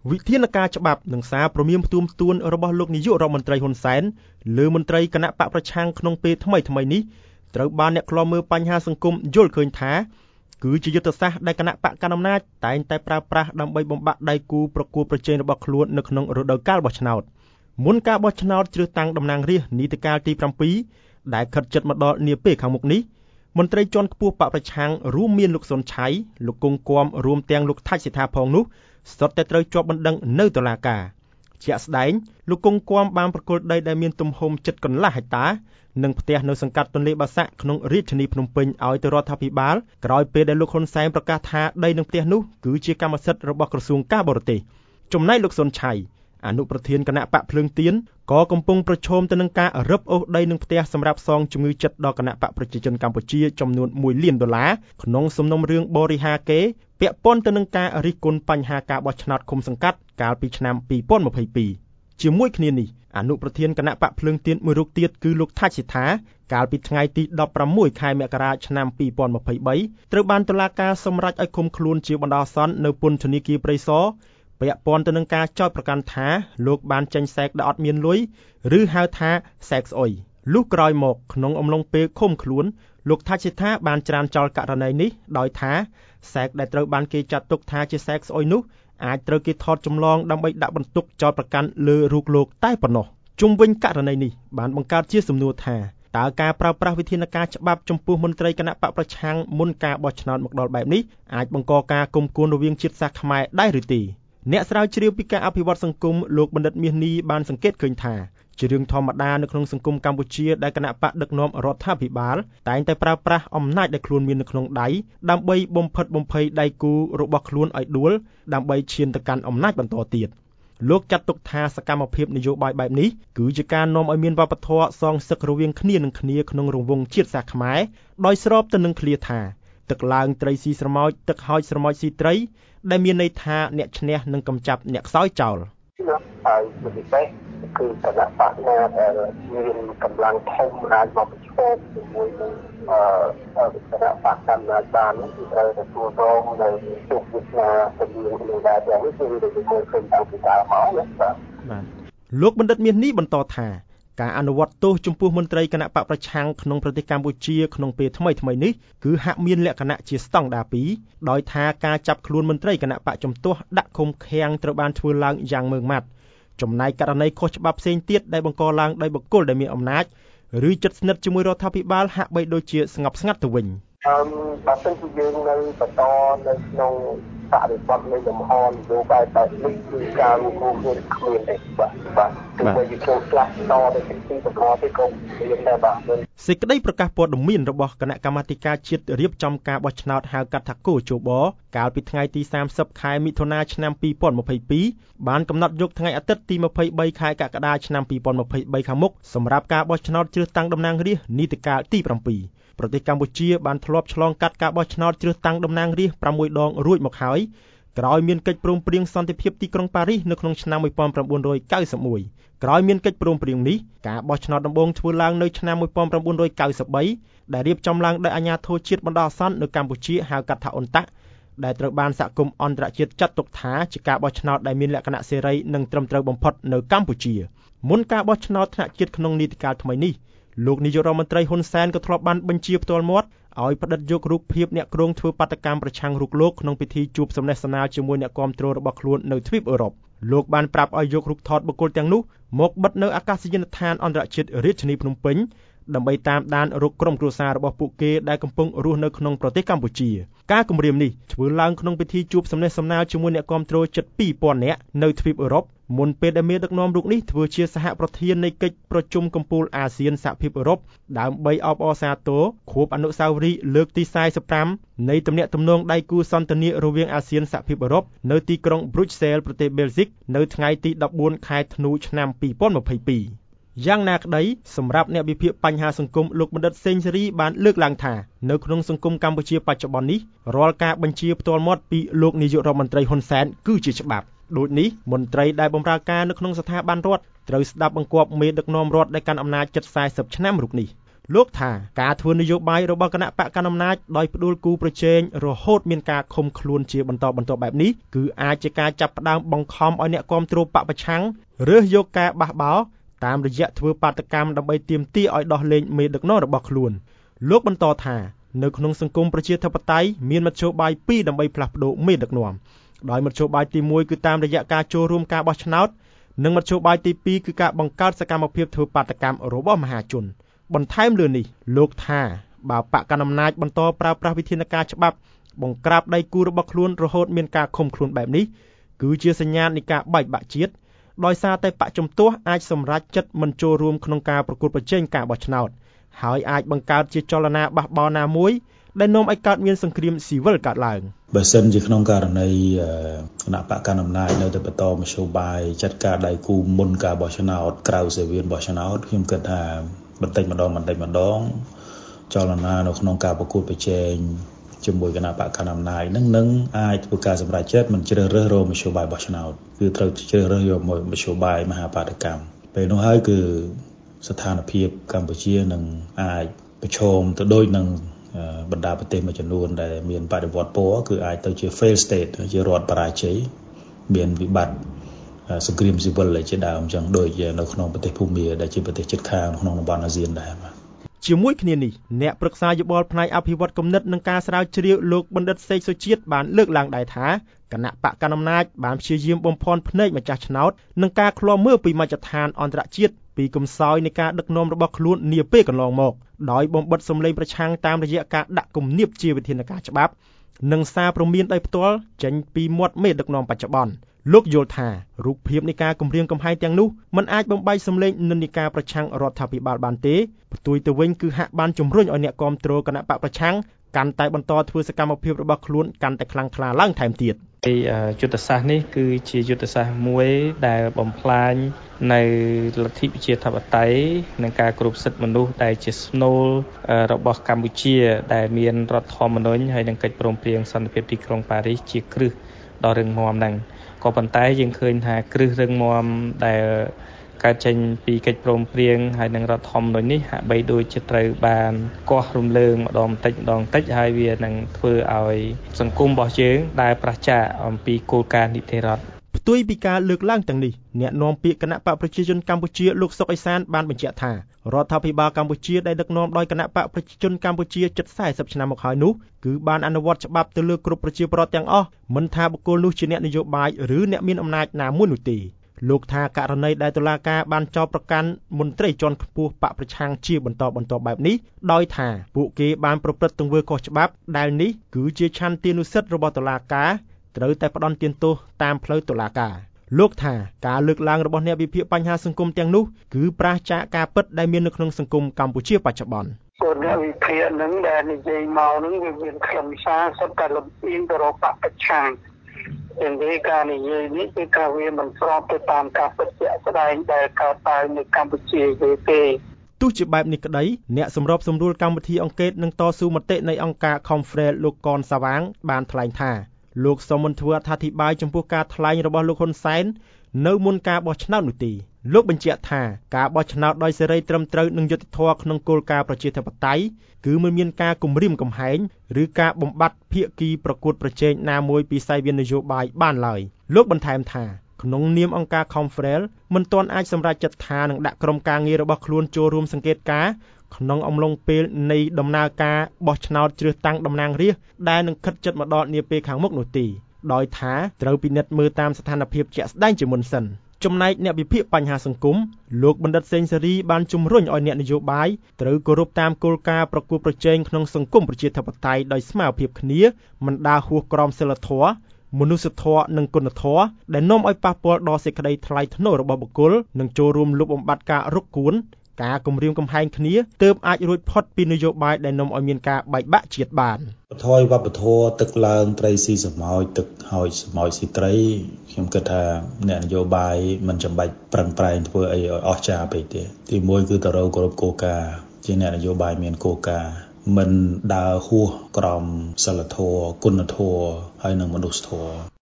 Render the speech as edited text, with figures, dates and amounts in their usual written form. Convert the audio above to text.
វិធានការច្បាប់និងសារព្រមានផ្ទួនរបស់លោកនាយករដ្ឋមន្ត្រីហ៊ុនសែនលើមន្ត្រីគណៈបកប្រឆាំងក្នុងពេលថ្មីនេះត្រូវបានអ្នកខ្លាំមើលបញ្ហាសង្គមយល់ឃើញថាគឺជាយុទ្ធសាស្ត្រដែលគណៈបកកណ្ដាលអំណាចតែងតែប្រើប្រាស់ដើម្បីបំបាក់ដៃគូប្រកួតប្រជែងរបស់ខ្លួននៅក្នុងរដូវកាលបោះឆ្នោតមុនការបោះឆ្នោតជ្រើសតាំងតំណាងរាស្ត្រនីតិកាលទី7ដែលខិតជិតមកដល់នាពេលខាងមុខនេះមន្ត្រីជាន់ខ្ពស់បកប្រឆាំងរួមមានលោកសុនឆៃលោកគង់គំរួមទាំងលោកថាច់សិដ្ឋាផងនោះសុទ្ធតែត្រូវជាប់បណ្ដឹងនៅតុលាការជាក់ស្ដែងលោកគង់គំបានប្រគល់ដីដែលមានទំហំជិតកន្លះហិកតានិងផ្ទះនៅសង្កាត់ទន្លេបាសាក់ក្នុងរាជធានីភ្នំពេញឲ្យទៅរដ្ឋាភិបាលក្រោយពេលដែលលោកហ៊ុនសែនប្រកាសថាដីនិងផ្ទះនោះគឺជាកម្មសិទ្ធិរបស់ក្រសួងការបរទេសចំណែកលោកសុនឆៃអនុប្រធានគណៈបកភ្លើងទៀនក៏កំពុងប្រឈមទៅនឹងការរឹបអូសដីនិងផ្ទះសម្រាប់សងជំងឺចិត្តដល់គណៈបកប្រជាជនកម្ពុជាចំនួន$1 លានក្នុងសំណុំរឿងបរិហាកេរពាក់ព័ន្ធទៅនឹងការរិះគន់បញ្ហាការបោះឆ្នោតឃុំសង្កាត់កាលពីឆ្នាំ2022ជាមួយគ្នានេះអនុប្រធានគណៈបកភ្លើងទៀនមួយរូបទៀតគឺលោកថាច់សិដ្ឋាកាលពីថ្ងៃទី16ខែមករាឆ្នាំ2023ត្រូវបានតុលាការសម្រេចឲ្យឃុំខ្លួនជាបណ្ដោះអាសន្ននៅពន្ធនាគារព្រៃសរពាក់ព័ន្ធទៅនឹងការចោទប្រកាន់ថាលោកបានចេញសែកដែលអត់មានលុយឬហៅថាសែកស្អុយលុះក្រោយមកក្នុងអំឡុងពេលឃុំខ្លួនលោកថាច់សិដ្ឋាបានច្រានចោលករណីនេះដោយថាសែកដែលត្រូវបានគេចាត់ទុកថាជាសែកស្អុយនោះអាចត្រូវគេថតចម្លងដើម្បីដាក់បន្ទុកចោទប្រកាន់លើរូបលោកតែប៉ុណ្ណោះជុំវិញករណីនេះបានបង្កើតជាសំណួរថាតើការប្រើប្រាស់វិធានការច្បាប់ចំពោះមន្ត្រីគណៈបកប្រឆាំងមុនការបោះឆ្នោតមកដល់បែបនេះអាចបង្កការគុំគួនរវាងជាតិសាសន៍ខ្មែរដែរឬទេអ្នកស្រាវជ្រាវពីការអភិវឌ្ឍសង្គមលោកបណ្ឌិតមាសនីបានសង្កេតឃើញថាជារឿងធម្មតានៅក្នុងសង្គមកម្ពុជាដែលគណៈបកដឹកនាំរដ្ឋាភិបាលតែងតែប្រើប្រាស់អំណាចដែលខ្លួនមាននៅក្នុងដៃដើម្បីបំផិតបំភ័យដៃគូរបស់ខ្លួនឲ្យដួលដើម្បីឈានទៅកាន់អំណាចបន្តទៀតលោកចាត់ទុកថាសកម្មភាពនយោបាយបែបនេះគឺជាការនាំឲ្យមានវប្បធម៌សងសឹករវាងគ្នានឹងគ្នាក្នុងរង្វង់ជាតិសាសន៍ខ្មែរដោយស្របទៅនឹងឃ្លាថាទឹកឡើងត្រីស៊ីស្រមោចទឹកហោចស្រមោចស៊ីត្រីដែលមានន័យថាអ្នកឈ្នះនឹងកម្ចាត់អ្នកខ្សោយចោលហើយជាពិសេសគឺគណៈបកណាដែលមានកម្លាំងធំអាចមកប្រឈមជាមួយនឹងគណៈបកកម្មាធិការគឺត្រូវទទួលរងនៅទុកវិស្នាទៅនឹងដែរទាំងនេះគឺទៅមើលឃើញតាំងពីដើមមកណាបាទលោកបណ្ឌិតមាសនេះបន្តថាការអនុវត្តទោសចំពោះមន្ត្រីគណៈបកប្រឆាំងក្នុងប្រទេសកម្ពុជាក្នុងពេលថ្មីនេះគឺហាក់មានលក្ខណៈជាស្តង់ដារ2ដោយថាការចាប់ខ្លួនមន្ត្រីគណៈបកជំទាស់ដាក់ឃុំឃាំងត្រូវបានធ្វើឡើងយ៉ាងម៉ឺងម៉ាត់ចំណែកករណីខុសច្បាប់ផ្សេងទៀតដែលបង្កឡើងដោយបុគ្គលដែលមានអំណាចឬជិតស្និទ្ធជាមួយរដ្ឋាភិបាលហាក់បីដូចជាស្ងប់ស្ងាត់ទៅវិញបើសិនជាយើងនៅបន្តនៅក្នុងបរិបទនៃលំហនយោបាយបែបនេះគឺការរួមគ្នាគ្មានទេបាទទោះបីជាចូលផ្លាស់តទៅទីបន្តទៅក៏មានដែរបាទសេចក្តីប្រកាសព័ត៌មានរបស់គណៈកម្មាធិការជាតិរៀបចំការបោះឆ្នោតហៅកាត់ថាគោជបកាលពីថ្ងៃទី30ខែមិថុនាឆ្នាំ2022បានកំណត់យកថ្ងៃអាទិត្យទី23ខែកក្កដាឆ្នាំ2023ខាងមុខសម្រាប់ការបោះឆ្នោតជ្រើសតាំងតំណាងរាស្ត្រនីតិកាលទី7ប្រទេសកម្ពុជាបានធ្លាប់ឆ្លងកាត់ការបោះឆ្នោតជ្រើសតាំងតំណាងរាស្ត្រ6ដងរួចមកហើយក្រោយមានកិច្ចព្រមព្រៀងសន្តិភាពទីក្រុងប៉ារីសនៅក្នុងឆ្នាំ1991ក្រោយមានកិច្ចព្រមព្រៀងនេះការបោះឆ្នោតដំបូងធ្វើឡើងនៅឆ្នាំ1993ដែលរៀបចំឡើងដោយអាជ្ញាធរជាតិបណ្ដោះអាសន្ននៅកម្ពុជាហៅកាត់ថាអ៊ុនតាក់ដែលត្រូវបានសហគមន៍អន្តរជាតិចាត់ទុកថាជាការបោះឆ្នោតដែលមានលក្ខណៈសេរីនិងត្រឹមត្រូវបំផុតនៅកម្ពុជាមុនការបោះឆ្នោតថ្នាក់ជាតិក្នុងនីតិកាលថ្មីនេះលោកនាយករដ្ឋមន្ត្រីហ៊ុនសែនក៏ធ្លាប់បានបញ្ជាផ្ទាល់មាត់ឲ្យផ្តិតយករូបភាពអ្នកគ្រងធ្វើបាតកម្មប្រឆាំងរូបលោកក្នុងពិធីជួបសំណេះសំណាលជាមួយអ្នកគាំទ្ររបស់ខ្លួននៅទ្វីបអឺរ៉ុបលោកបានប្រាប់ឲ្យយករូបថតបុគ្គលទាំងនោះមកបិទនៅអាកាសយានដ្ឋានអន្តរជាតិរាជធានីភ្នំពេញដើម្បីតាមដានរកក្រុមគ្រួសាររបស់ពួកគេដែលកំពុងរស់នៅក្នុងប្រទេសកម្ពុជាការគម្រាមនេះធ្វើឡើងក្នុងពិធីជួបសំណេះសំណាលជាមួយអ្នកគាំទ្រជិត 2000 នាក់នៅទ្វីបអឺរ៉ុបមុនពេលដែលមេដឹកនាំរូបនេះធ្វើជាសហប្រធាននៃកិច្ចប្រជុំកំពូលអាស៊ានសហភាពអឺរ៉ុបដើម្បីអបអរសាទរខួបអនុស្សាវរីយ៍លើកទី45នៃទំនាក់ទំនងដៃគូសន្ទនារវាងអាស៊ានសហភាពអឺរ៉ុបនៅទីក្រុង Brussels ប្រទេស Belgium នៅថ្ងៃទី14ខែធ្នូឆ្នាំ2022យ៉ាងណាក្តីសម្រាប់អ្នកវិភាគបញ្ហាសង្គមលោកបណ្ឌិតសេងសេរីបានលើកឡើងថានៅក្នុងសង្គមកម្ពុជាបច្ចុប្បន្ននេះរាល់ការបញ្ជាផ្ទាល់មាត់ពីលោកនាយករដ្ឋមន្ត្រីហ៊ុនសែនគឺជាច្បាប់ដូចនេះមន្ត្រីដែលបម្រើការនៅក្នុងស្ថាប័នរដ្ឋត្រូវស្ដាប់បង្គាប់មេដឹកនាំរដ្ឋដែលកាន់អំណាចជិត40ឆ្នាំរូបនេះលោកថាការធ្វើនយោបាយរបស់គណៈបកកណ្ដាលអំណាចដោយផ្ដួលគូប្រជែងរហូតមានការឃុំខ្លួនជាបន្តបែបនេះគឺអាចជាការចាប់ផ្ដើមបង្ខំឲ្យអ្នកគាំទ្របកប្រឆាំងរើសយកការបះបោរតាមរយៈធ្វើបាតកម្មដើម្បីទាមទារឲ្យដោះលែងមេដឹកនាំរបស់ខ្លួនលោកបន្តថានៅក្នុងសង្គមប្រជាធិបតេយ្យមានមធ្យោបាយពីរដើម្បីផ្លាស់ប្ដូរមេដឹកនាំដោយមធ្យោបាយទី1គឺតាមរយៈការចូលរួមការបោះឆ្នោតនិងមធ្យោបាយទី2គឺការបង្កើតសកម្មភាពធ្វើបាតកម្មរបស់មហាជនបន្ថែមលើនេះលោកថាបើបកកណ្ដាលអំណាចបន្តប្រើប្រាស់វិធានការច្បាប់បង្ក្រាបដៃគូរបស់ខ្លួនរហូតមានការឃុំខ្លួនបែបនេះគឺជាសញ្ញានៃការបែកបាក់ជាតិដោយសារតែបកជំទាស់អាចសម្រេចចិត្តមិនចូលរួមក្នុងការប្រកួតប្រជែងការបោះឆ្នោតហើយអាចបង្កើតជាចលនាបះបោរណាមួយដែលនាំឲ្យកើតមានសង្គ្រាមស៊ីវិលកើតឡើងបើសិនជាក្នុងករណីគណៈបកកណ្ដាលអំណាចនៅតែបន្តមធ្យោបាយចាត់ការដៃគូមុនការបោះឆ្នោតក្រៅសេវាបោះឆ្នោតខ្ញុំគិតថាបន្តិចម្ដងចលនានៅក្នុងការប្រកួតប្រជែងជាមួយគណៈបកកណ្ដាលអំណាចនឹងអាចធ្វើការសម្រេចចិត្តមិនជ្រើសរើសរកមធ្យោបាយបោះឆ្នោតគឺត្រូវជ្រើសរើសយកមធ្យោបាយមហាបាតកម្មពេលនោះហើយគឺស្ថានភាពកម្ពុជានឹងអាចប្រឈមទៅដូចនឹងបណ្ដាប្រទេសមួយចំនួនដែលមានបដិវត្តពណ៌គឺអាចទៅជា fail state ជារដ្ឋបរាជ័យមានវិបត្តិសង្គ្រាមស៊ីវិលជាដើមអញ្ចឹងដូចនៅក្នុងប្រទេសភូមាដែលជាប្រទេសជិតខាងក្នុងតំបន់អាស៊ានដែរបាទជាមួយគ្នានេះអ្នកប្រឹក្សាយោបល់ផ្នែកអភិវឌ្ឍគំនិតនិងការស្រាវជ្រាវលោកបណ្ឌិតសេកសុជាតិបានលើកឡើងដែរថាគណៈបកកណ្ដាលអំណាចបានព្យាយាមបំភាន់ភ្នែកម្ចាស់ឆ្នោតនិងការឃ្លាំមើលពីមជ្ឈដ្ឋានអន្តរជាតិពីកំសោយនៃការដឹកនាំរបស់ខ្លួននាពេលកន្លងមកដោយបំបិទសម្លេងប្រឆាំងតាមរយៈការដាក់គំនាបជាវិធានការច្បាប់និងសារព្រមានដោយផ្ទាល់ចេញពីមាត់មេដឹកនាំបច្ចុប្បន្នលោកយល់ថារូបភាពនៃការគំរាមកំហែងទាំងនោះមិនអាចបំបែកសម្លេងនិន្នាការប្រឆាំងរដ្ឋាភិបាលបានទេផ្ទុយទៅវិញគឺហាក់បានជំរុញឲ្យអ្នកគាំទ្រគណៈបកប្រឆាំងកាន់តែបន្តធ្វើសកម្មភាពរបស់ខ្លួនកាន់តែខ្លាំងក្លាឡើងថែមទៀតយុទ្ធសាស្ត្រនេះគឺជាយុទ្ធសាស្ត្រមួយដែលបំផ្លាញនៅលទ្ធិប្រជាធិបតេយ្យនិងការគោរពសិទ្ធិមនុស្សដែលជាស្នូលរបស់កម្ពុជាដែលមានរដ្ឋធម្មនុញ្ញហើយនិងកិច្ចព្រមព្រៀងសន្តិភាពទីក្រុងប៉ារីសជាគ្រឹះដ៏រឹងមាំហ្នឹងក៏ប៉ុន្តែយើងឃើញថាគ្រឹះរឹងមាំដែលកើតចេញពីកិច្ចព្រមព្រៀងហើយនឹងរដ្ឋធម្មនុញ្ញនេះហាក់បីដូចជាត្រូវបានកោះរំលើងម្ដងបន្តិចហើយវានឹងធ្វើឲ្យសង្គមរបស់យើងដែលប្រឆាំងអំពីគោលការណ៍នីតិរដ្ឋផ្ទុយពីការលើកឡើងទាំងនេះអ្នកនាំពាក្យគណៈបកប្រជាជនកម្ពុជាលោកសុកអេសានបានបញ្ជាក់ថារដ្ឋាភិបាលកម្ពុជាដែលដឹកនាំដោយគណៈបកប្រជាជនកម្ពុជាជិត40ឆ្នាំមកហើយនោះគឺបានអនុវត្តច្បាប់ទៅលើគ្រប់ប្រជាពលរដ្ឋទាំងអស់មិនថាបុគ្គលនោះជាអ្នកនយោបាយឬអ្នកមានអំណាចណាមួយនោះទេលោកថាករណីដែលតុលាការបានចោទប្រកាន់មន្ត្រីជាន់ខ្ពស់បកប្រឆាំងជាបន្តបែបនេះដោយថាពួកគេបានប្រព្រឹត្តទង្វើខុសច្បាប់ដែលនេះគឺជាឆន្ទានុសិទ្ធិរបស់តុលាការត្រូវតែផ្ដន្ទាទោសតាមផ្លូវតុលាការលោកថាការលើកឡើងរបស់អ្នកវិភាគបញ្ហាសង្គមទាំងនោះគឺប្រឆាំងការពិតដែលមាននៅក្នុងសង្គមកម្ពុជាបច្ចុប្បន្នគោលអ្នកវិភាគនឹងដែលនិយាយមកនឹងវាមានខ្លឹមសារសុទ្ធតែលំអៀងទៅរកបកប្រឆាំងទាំងនេះការនិយាយនេះគឺថាវាមិនស្របទៅតាមការពិតជាក់ស្ដែងដែលកើតឡើងនៅកម្ពុជាទេទោះជាបែបនេះក្តីអ្នកសម្របសម្រួលកម្មវិធីអង្កេតនិងតស៊ូមតិនៃអង្គការ Conference លោកកនសាវាងបានថ្លែងថាលោកសូមមិនធ្វើអត្ថាធិប្បាយចំពោះការថ្លែងរបស់លោកហ៊ុនសែននៅមុនការបោះឆ្នោតនោះទេលោកបញ្ជាក់ថាការបោះឆ្នោតដោយសេរីត្រឹមត្រូវនិងយុត្តិធម៌ក្នុងគោលការណ៍ប្រជាធិបតេយ្យគឺមិនមានការគំរាមកំហែងឬការបំបត្តិភាគីប្រកួតប្រជែងណាមួយពីសាយវាននយោបាយបានឡើយលោកបន្ថែមថាក្នុងនាមអង្គការ Conference មិនទាន់អាចសម្រេចចិត្តថានឹងដាក់ក្រុមការងាររបស់ខ្លួនចូលរួមសង្កេតការណ៍ក្នុងអំឡុងពេលនៃដំណើរការបោះឆ្នោតជ្រើសតាំងតំណាងរាស្ត្រដែលនឹងខិតជិតមកដល់នាពេលខាងមុខនោះទេដោយថាត្រូវពិនិត្យមើលតាមស្ថានភាពជាក់ស្ដែងជាមុនសិនចំណែកអ្នកវិភាគបញ្ហាសង្គមលោកបណ្ឌិតសេងសេរីបានជំរុញឲ្យអ្នកនយោបាយត្រូវគោរពតាមគោលការណ៍ប្រកួតប្រជែងក្នុងសង្គមប្រជាធិបតេយ្យដោយស្មើភាពគ្នាមិនដើរហួសក្រមសីលធម៌មនុស្សធម៌និងគុណធម៌ដែលនាំឲ្យប៉ះពាល់ដល់សេចក្តីថ្លៃថ្នូររបស់បុគ្គលនិងចូលរួមលុបបំបាត់ការរកគួនការគំរាមកំហែងគ្នាទើបអាចរួចផុតពីនយោបាយដែលនាំឲ្យមានការបែកបាក់ជាតិបានវប្បធម៌ទឹកឡើងត្រីស៊ីសម្ោចទឹកហើយសម្ោចស៊ីត្រីខ្ញុំគិតថាអ្នកនយោបាយមិនចាំបាច់ប្រឹងប្រែងធ្វើអីឲ្យអស្ចារ្យពេកទេទីមួយគឺទៅរកគោរពគោលការណ៍ជាអ្នកនយោបាយមានគោលការណ៍មិនដើរហួសក្រមសីលធម៌គុណធម៌ហើយនិងមនុស្សធម៌